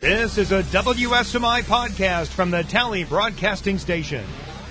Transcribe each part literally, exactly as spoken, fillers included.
This is a W S M I podcast from the Tally Broadcasting Station.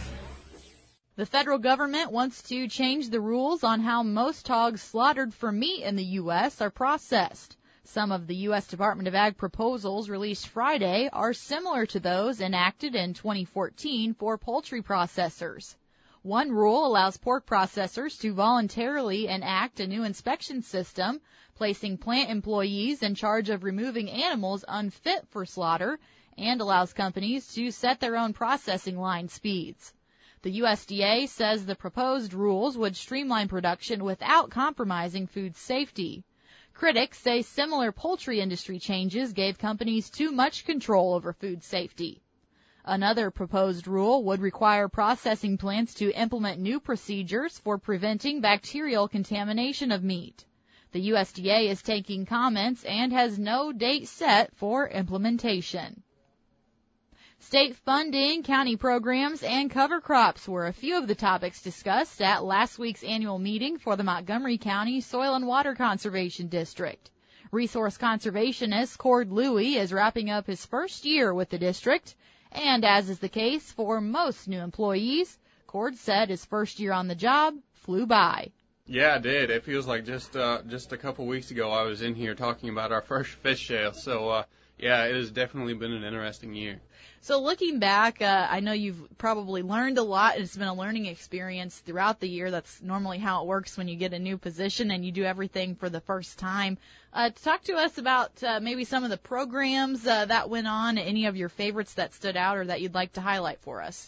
The federal government wants to change the rules on how most hogs slaughtered for meat in the U S are processed. Some of the U S Department of Ag proposals released Friday are similar to those enacted in twenty fourteen for poultry processors. One rule allows pork processors to voluntarily enact a new inspection system, placing plant employees in charge of removing animals unfit for slaughter, and allows companies to set their own processing line speeds. The U S D A says the proposed rules would streamline production without compromising food safety. Critics say similar poultry industry changes gave companies too much control over food safety. Another proposed rule would require processing plants to implement new procedures for preventing bacterial contamination of meat. The U S D A is taking comments and has no date set for implementation. State funding, county programs, and cover crops were a few of the topics discussed at last week's annual meeting for the Montgomery County Soil and Water Conservation District. Resource conservationist Cord Louie is wrapping up his first year with the district, and as is the case for most new employees, Cord said his first year on the job flew by. Yeah, it did. It feels like just uh, just a couple weeks ago I was in here talking about our first fish sale. So, uh, yeah, it has definitely been an interesting year. So looking back, uh, I know you've probably learned a lot. It's been a learning experience throughout the year. That's normally how it works when you get a new position and you do everything for the first time. Uh, talk to us about uh, maybe some of the programs uh, that went on, any of your favorites that stood out or that you'd like to highlight for us.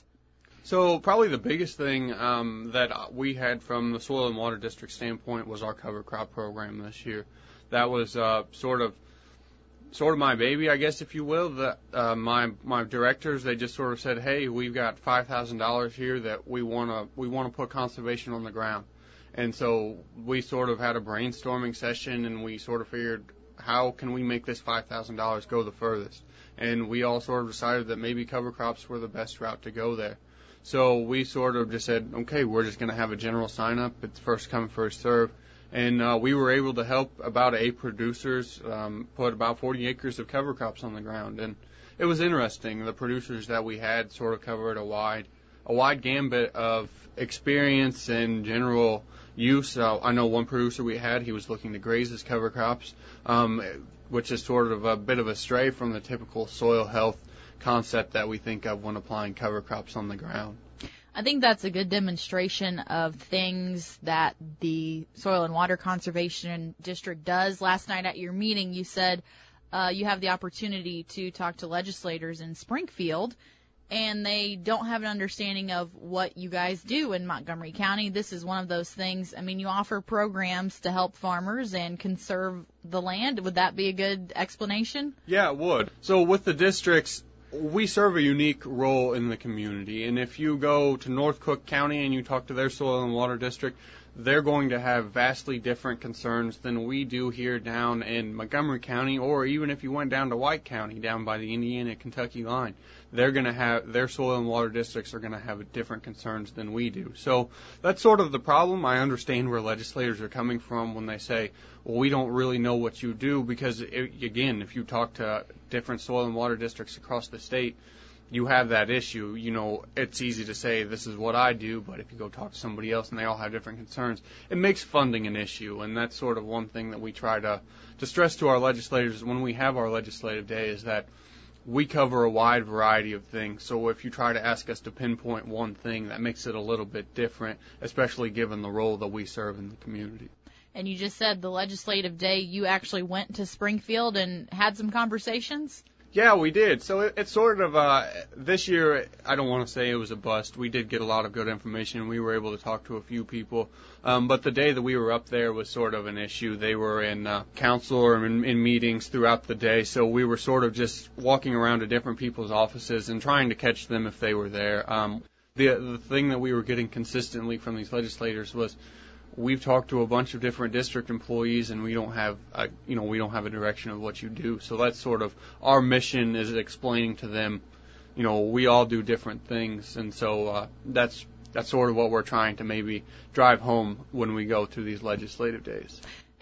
So probably the biggest thing um, that we had from the Soil and Water District standpoint was our cover crop program this year. That was uh, sort of sort of my baby, I guess, if you will. The, uh, my my directors, they just sort of said, hey, we've got five thousand dollars here that we want to we want to put conservation on the ground. And so we sort of had a brainstorming session, and we sort of figured, how can we make this five thousand dollars go the furthest? And we all sort of decided that maybe cover crops were the best route to go there. So we sort of just said, okay, we're just going to have a general sign-up. It's first come, first serve. And uh, we were able to help about eight producers um, put about forty acres of cover crops on the ground. And it was interesting. The producers that we had sort of covered a wide a wide gambit of experience and general use. Uh, I know one producer we had, he was looking to graze his cover crops, um, which is sort of a bit of a stray from the typical soil health concept that we think of when applying cover crops on the ground. I think that's a good demonstration of things that the Soil and Water Conservation District does. Last night at your meeting, you said uh, you have the opportunity to talk to legislators in Springfield, and they don't have an understanding of what you guys do in Montgomery County. This is one of those things. I mean, you offer programs to help farmers and conserve the land. Would that be a good explanation? Yeah, it would. So with the districts, we serve a unique role in the community, and if you go to North Cook County and you talk to their Soil and Water District, they're going to have vastly different concerns than we do here down in Montgomery County, or even if you went down to White County, down by the Indiana-Kentucky line. They're going to have, their soil and water districts are going to have different concerns than we do. So that's sort of the problem. I understand where legislators are coming from when they say, well, we don't really know what you do, because, it, again, if you talk to different soil and water districts across the state, you have that issue. You know, it's easy to say this is what I do, but if you go talk to somebody else and they all have different concerns, it makes funding an issue. And that's sort of one thing that we try to, to stress to our legislators when we have our legislative day, is that we cover a wide variety of things. So if you try to ask us to pinpoint one thing, that makes it a little bit different, especially given the role that we serve in the community. And you just said the legislative day, you actually went to Springfield and had some conversations? Yeah, we did. So it, it's sort of, uh, this year, I don't want to say it was a bust. We did get a lot of good information, and we were able to talk to a few people. Um, but the day that we were up there was sort of an issue. They were in uh, council or in, in meetings throughout the day, so we were sort of just walking around to different people's offices and trying to catch them if they were there. Um, the, the thing that we were getting consistently from these legislators was, we've talked to a bunch of different district employees, and we don't have, a, you know, we don't have a direction of what you do. So that's sort of our mission, is explaining to them, you know, we all do different things, and so uh, that's that's sort of what we're trying to maybe drive home when we go to these legislative days.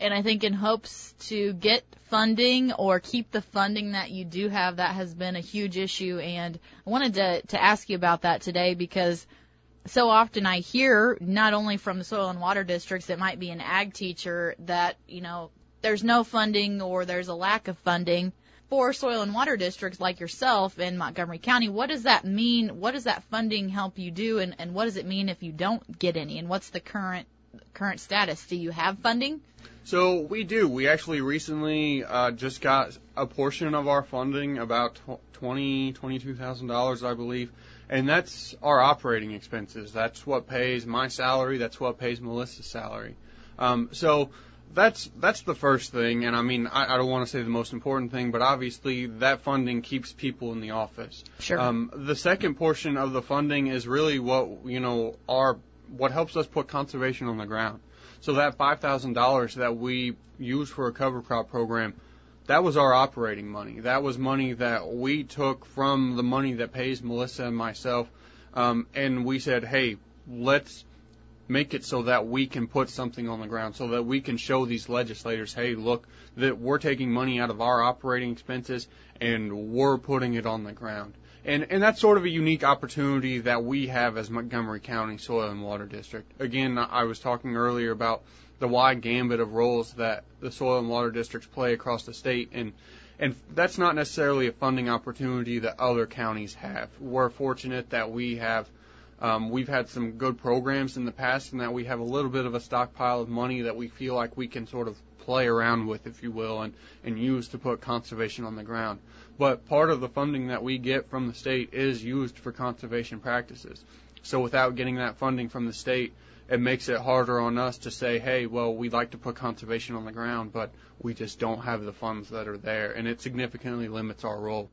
And I think in hopes to get funding or keep the funding that you do have, that has been a huge issue. And I wanted to, to ask you about that today, because so often I hear, not only from the soil and water districts, it might be an ag teacher, that, you know, there's no funding or there's a lack of funding. For soil and water districts like yourself in Montgomery County, what does that mean? What does that funding help you do, and, and what does it mean if you don't get any? And what's the current current status? Do you have funding? So we do. We actually recently uh, just got a portion of our funding, about twenty, twenty-two thousand dollars, I believe, and that's our operating expenses. That's what pays my salary. That's what pays Melissa's salary. Um, so. That's that's the first thing, and I mean, I, I don't want to say the most important thing, but obviously that funding keeps people in the office. Sure. Um, the second portion of the funding is really what, you know, our what helps us put conservation on the ground. So that five thousand dollars that we use for a cover crop program, that was our operating money. That was money that we took from the money that pays Melissa and myself, um, and we said, hey, let's make it so that we can put something on the ground, so that we can show these legislators, hey, look, that we're taking money out of our operating expenses and we're putting it on the ground. And and that's sort of a unique opportunity that we have as Montgomery County Soil and Water District. Again, I was talking earlier about the wide gambit of roles that the Soil and Water Districts play across the state, and and that's not necessarily a funding opportunity that other counties have. We're fortunate that we have Um, we've had some good programs in the past, and that we have a little bit of a stockpile of money that we feel like we can sort of play around with, if you will, and, and use to put conservation on the ground. But part of the funding that we get from the state is used for conservation practices. So without getting that funding from the state, it makes it harder on us to say, hey, well, we'd like to put conservation on the ground, but we just don't have the funds that are there, and it significantly limits our role.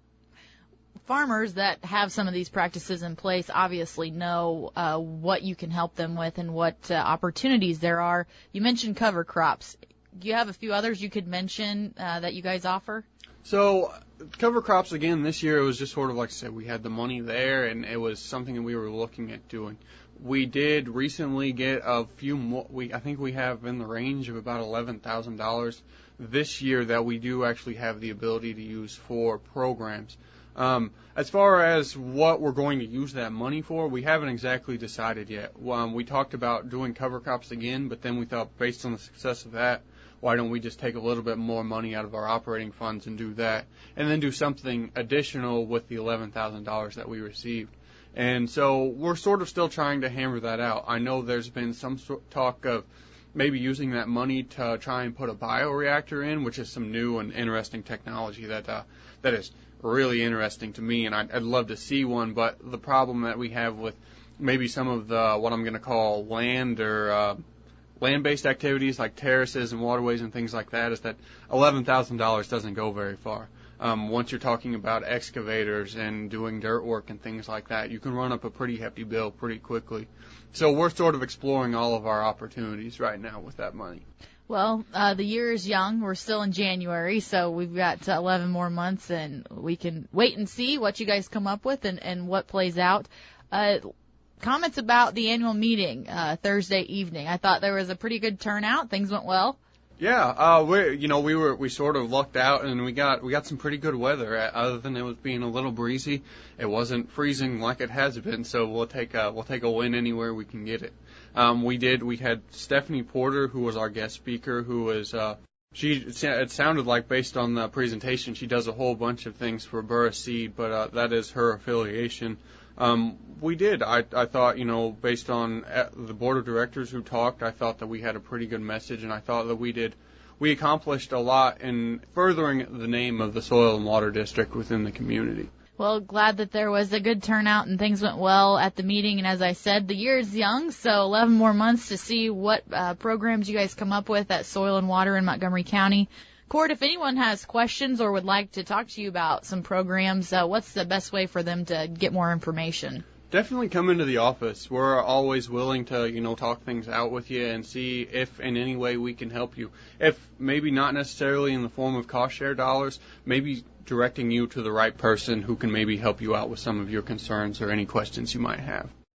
Farmers that have some of these practices in place obviously know uh, what you can help them with and what uh, opportunities there are. You mentioned cover crops. Do you have a few others you could mention uh, that you guys offer? So cover crops, again, this year it was just sort of like I said, we had the money there, and it was something that we were looking at doing. We did recently get a few more. We, I think we have in the range of about eleven thousand dollars this year that we do actually have the ability to use for programs. Um, as far as what we're going to use that money for, we haven't exactly decided yet. Um, we talked about doing cover crops again, but then we thought, based on the success of that, why don't we just take a little bit more money out of our operating funds and do that, and then do something additional with the eleven thousand dollars that we received. And so we're sort of still trying to hammer that out. I know there's been some sort talk of maybe using that money to try and put a bioreactor in, which is some new and interesting technology that uh, that is really interesting to me, and I'd, I'd love to see one. But the problem that we have with maybe some of the what I'm going to call land or uh, land-based activities like terraces and waterways and things like that is that eleven thousand dollars doesn't go very far. Um, once you're talking about excavators and doing dirt work and things like that, you can run up a pretty hefty bill pretty quickly. So we're sort of exploring all of our opportunities right now with that money. Well, uh, the year is young. We're still in January, so we've got uh, eleven more months, and we can wait and see what you guys come up with and, and what plays out. Uh, comments about the annual meeting uh, Thursday evening. I thought there was a pretty good turnout. Things went well. Yeah, uh, we you know we were we sort of lucked out, and we got we got some pretty good weather. Other than it was being a little breezy, it wasn't freezing like it has been. So we'll take a we'll take a win anywhere we can get it. Um, we did. We had Stephanie Porter, who was our guest speaker, who was uh, she. It sounded like, based on the presentation, she does a whole bunch of things for Burris Seed, but uh, that is her affiliation. Um, we did. I, I thought, you know, based on the board of directors who talked, I thought that we had a pretty good message, and I thought that we did. We accomplished a lot in furthering the name of the Soil and Water District within the community. Well, glad that there was a good turnout and things went well at the meeting. And as I said, the year is young, so eleven more months to see what uh, programs you guys come up with at Soil and Water in Montgomery County. Cord, if anyone has questions or would like to talk to you about some programs, uh, what's the best way for them to get more information? Definitely come into the office. We're always willing to, you know, talk things out with you and see if in any way we can help you. If maybe not necessarily in the form of cost share dollars, maybe directing you to the right person who can maybe help you out with some of your concerns or any questions you might have.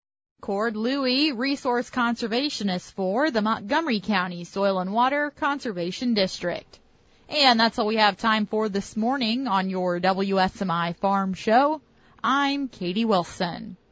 Cord Louie, resource conservationist for the Montgomery County Soil and Water Conservation District. And that's all we have time for this morning on your W S M I Farm Show. I'm Katie Wilson.